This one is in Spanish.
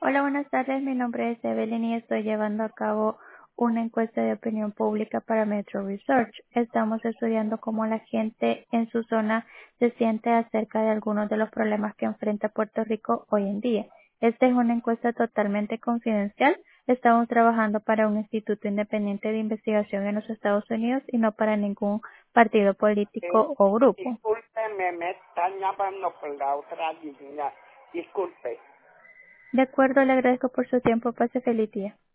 Hola, buenas tardes. Mi nombre es Evelyn y estoy llevando a cabo una encuesta de opinión pública para Metro Research. Estamos estudiando cómo la gente en su zona se siente acerca de algunos de los problemas que enfrenta Puerto Rico hoy en día. Esta es una encuesta totalmente confidencial. Estamos trabajando para un instituto independiente de investigación en los Estados Unidos y no para ningún partido político o grupo. Discúlpeme, me están llamando por la otra línea. Disculpe. De acuerdo, le agradezco por su tiempo. Pase feliz día.